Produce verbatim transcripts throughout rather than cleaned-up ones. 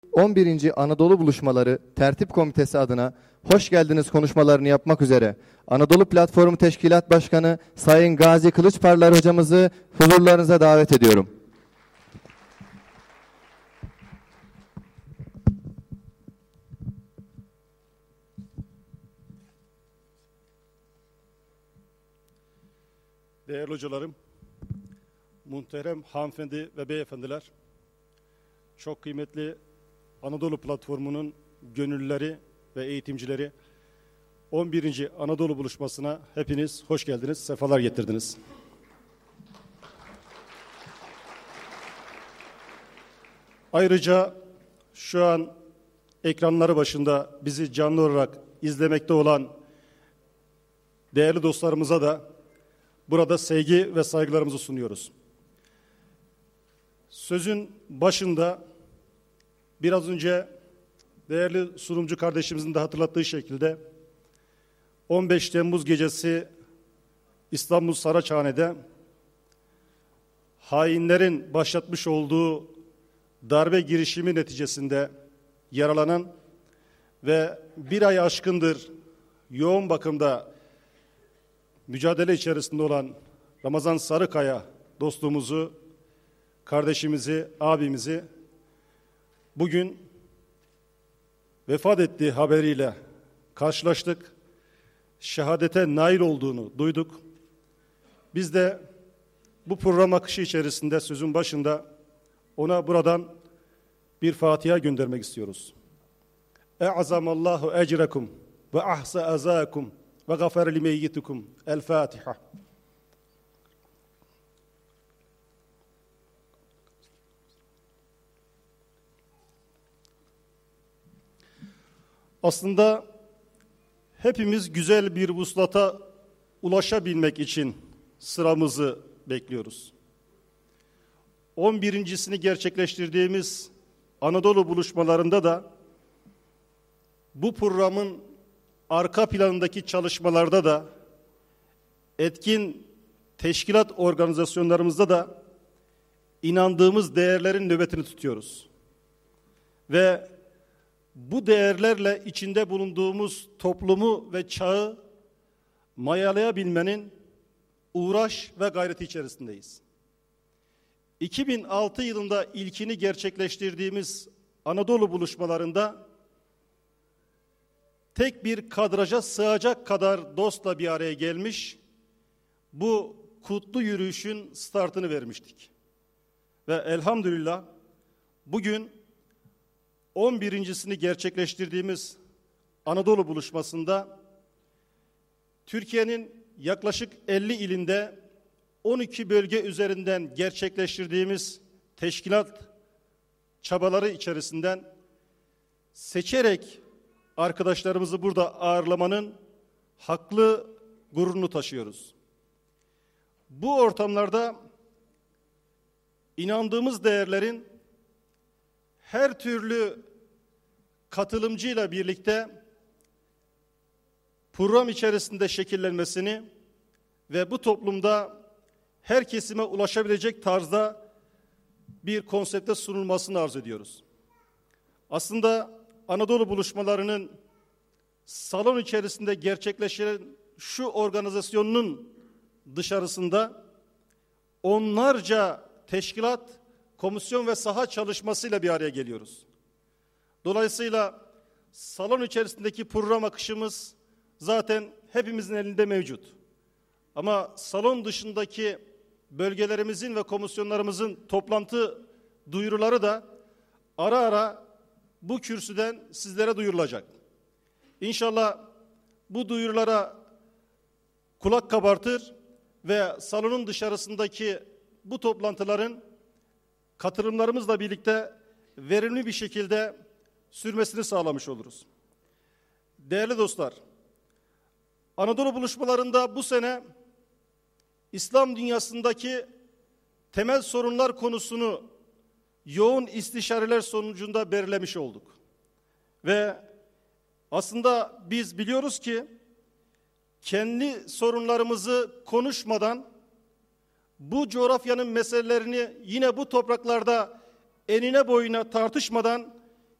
on birinci Anadolu Buluşmaları Tertip Komitesi adına hoş geldiniz konuşmalarını yapmak üzere Anadolu Platformu Teşkilat Başkanı Sayın Gazi Kılıçparlar hocamızı huzurlarınıza davet ediyorum. Değerli hocalarım, muhterem hanımefendi ve beyefendiler, çok kıymetli Anadolu Platformu'nun gönüllüleri ve eğitimcileri, on birinci Anadolu Buluşması'na hepiniz hoş geldiniz, sefalar getirdiniz. Ayrıca şu an ekranları başında bizi canlı olarak izlemekte olan değerli dostlarımıza da burada sevgi ve saygılarımızı sunuyoruz. Sözün başında biraz önce değerli sunumcu kardeşimizin de hatırlattığı şekilde on beş Temmuz gecesi İstanbul Saraçhane'de hainlerin başlatmış olduğu darbe girişimi neticesinde yaralanan ve bir ay aşkındır yoğun bakımda mücadele içerisinde olan Ramazan Sarıkaya dostumuzu, kardeşimizi, abimizi bugün vefat ettiği haberiyle karşılaştık. Şehadete nail olduğunu duyduk. Biz de bu program akışı içerisinde sözün başında ona buradan bir Fatiha göndermek istiyoruz. E'azamallahu ecrekum ve ahsa azakum ve gafere limeyyitikum. El Fatiha. Aslında hepimiz güzel bir vuslata ulaşabilmek için sıramızı bekliyoruz. on birincisini gerçekleştirdiğimiz Anadolu buluşmalarında da bu programın arka planındaki çalışmalarda da etkin teşkilat organizasyonlarımızda da inandığımız değerlerin nöbetini tutuyoruz. Ve bu değerlerle içinde bulunduğumuz toplumu ve çağı mayalayabilmenin uğraş ve gayreti içerisindeyiz. iki bin altı yılında ilkini gerçekleştirdiğimiz Anadolu buluşmalarında tek bir kadraja sığacak kadar dostla bir araya gelmiş, bu kutlu yürüyüşün startını vermiştik. Ve elhamdülillah bugün on birincisini gerçekleştirdiğimiz Anadolu buluşmasında Türkiye'nin yaklaşık elli ilinde on iki bölge üzerinden gerçekleştirdiğimiz teşkilat çabaları içerisinden seçerek arkadaşlarımızı burada ağırlamanın haklı gururunu taşıyoruz. Bu ortamlarda inandığımız değerlerin her türlü katılımcıyla birlikte program içerisinde şekillenmesini ve bu toplumda her kesime ulaşabilecek tarzda bir konsepte sunulmasını arzu ediyoruz. Aslında Anadolu buluşmalarının salon içerisinde gerçekleşen şu organizasyonun dışarısında onlarca teşkilat, komisyon ve saha çalışmasıyla bir araya geliyoruz. Dolayısıyla salon içerisindeki program akışımız zaten hepimizin elinde mevcut. Ama salon dışındaki bölgelerimizin ve komisyonlarımızın toplantı duyuruları da ara ara bu kürsüden sizlere duyurulacak. İnşallah bu duyurulara kulak kabartır ve salonun dışarısındaki bu toplantıların katılımlarımızla birlikte verimli bir şekilde sürmesini sağlamış oluruz. Değerli dostlar, Anadolu buluşmalarında bu sene İslam dünyasındaki temel sorunlar konusunu yoğun istişareler sonucunda belirlemiş olduk. Ve aslında biz biliyoruz ki kendi sorunlarımızı konuşmadan bu coğrafyanın meselelerini yine bu topraklarda enine boyuna tartışmadan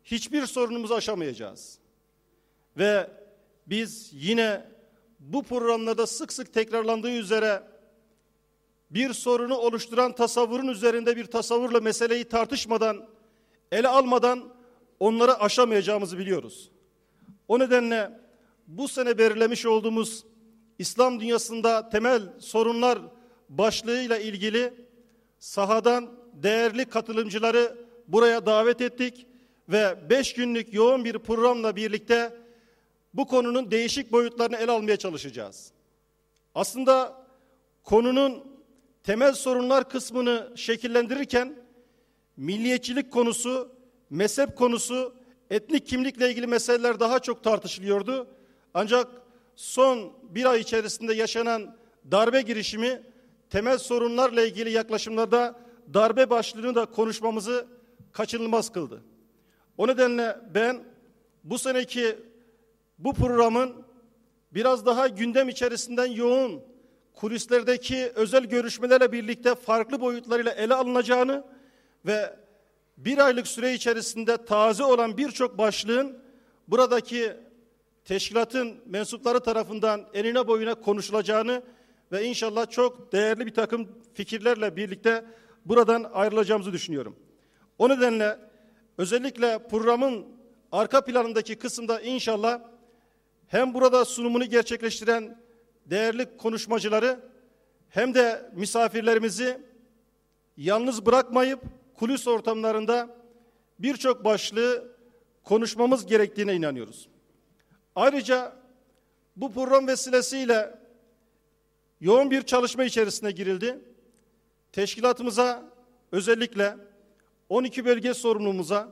hiçbir sorunumuzu aşamayacağız. Ve biz yine bu programlarda sık sık tekrarlandığı üzere bir sorunu oluşturan tasavvurun üzerinde bir tasavvurla meseleyi tartışmadan, ele almadan onları aşamayacağımızı biliyoruz. O nedenle bu sene belirlemiş olduğumuz İslam dünyasında temel sorunlar başlığıyla ilgili sahadan değerli katılımcıları buraya davet ettik ve beş günlük yoğun bir programla birlikte bu konunun değişik boyutlarını ele almaya çalışacağız. Aslında konunun temel sorunlar kısmını şekillendirirken milliyetçilik konusu, mezhep konusu, etnik kimlikle ilgili meseleler daha çok tartışılıyordu. Ancak son bir ay içerisinde yaşanan darbe girişimi temel sorunlarla ilgili yaklaşımlarda darbe başlığını da konuşmamızı kaçınılmaz kıldı. O nedenle ben bu seneki bu programın biraz daha gündem içerisinden yoğun, kulislerdeki özel görüşmelerle birlikte farklı boyutlarıyla ele alınacağını ve bir aylık süre içerisinde taze olan birçok başlığın buradaki teşkilatın mensupları tarafından enine boyuna konuşulacağını ve inşallah çok değerli bir takım fikirlerle birlikte buradan ayrılacağımızı düşünüyorum. O nedenle özellikle programın arka planındaki kısımda inşallah hem burada sunumunu gerçekleştiren değerli konuşmacıları hem de misafirlerimizi yalnız bırakmayıp kulis ortamlarında birçok başlığı konuşmamız gerektiğine inanıyoruz. Ayrıca bu program vesilesiyle yoğun bir çalışma içerisine girildi. Teşkilatımıza özellikle on iki bölge sorumlumuza,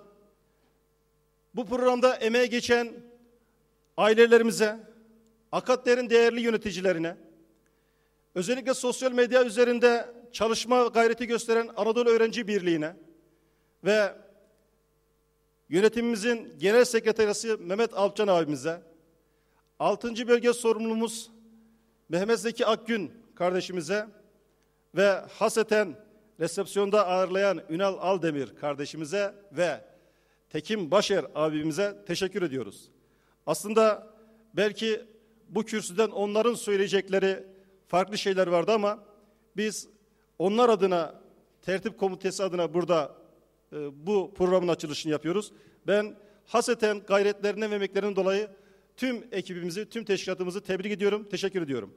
bu programda emeğe geçen ailelerimize, akatlerin değerli yöneticilerine, özellikle sosyal medya üzerinde çalışma gayreti gösteren Anadolu Öğrenci Birliği'ne ve yönetimimizin genel sekreterisi Mehmet Alpcan abimize, altıncı bölge sorumlumuz Mehmet Zeki Akgün kardeşimize ve haseten resepsiyonda ağırlayan Ünal Aldemir kardeşimize ve Tekin Başer abimize teşekkür ediyoruz. Aslında belki bu kürsüden onların söyleyecekleri farklı şeyler vardı ama biz onlar adına, tertip komitesi adına burada e, bu programın açılışını yapıyoruz. Ben haseten gayretlerinden ve emeklerinden dolayı tüm ekibimizi, tüm teşkilatımızı tebrik ediyorum, teşekkür ediyorum.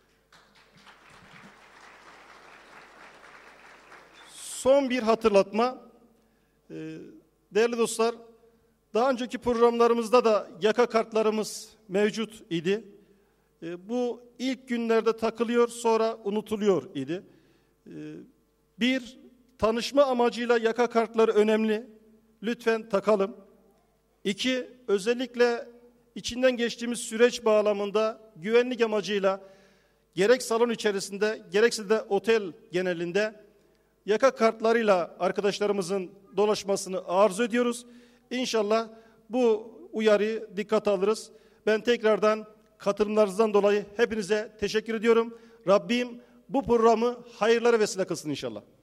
Son bir hatırlatma. Ee, değerli dostlar, daha önceki programlarımızda da yaka kartlarımız mevcut idi. Ee, bu ilk günlerde takılıyor, sonra unutuluyor idi. Ee, bir, tanışma amacıyla yaka kartları önemli. Lütfen takalım. İki, özellikle içinden geçtiğimiz süreç bağlamında güvenlik amacıyla gerek salon içerisinde gerekse de otel genelinde yaka kartlarıyla arkadaşlarımızın dolaşmasını arzu ediyoruz. İnşallah bu uyarıyı dikkate alırız. Ben tekrardan katılımlarınızdan dolayı hepinize teşekkür ediyorum. Rabbim bu programı hayırlara vesile kılsın inşallah.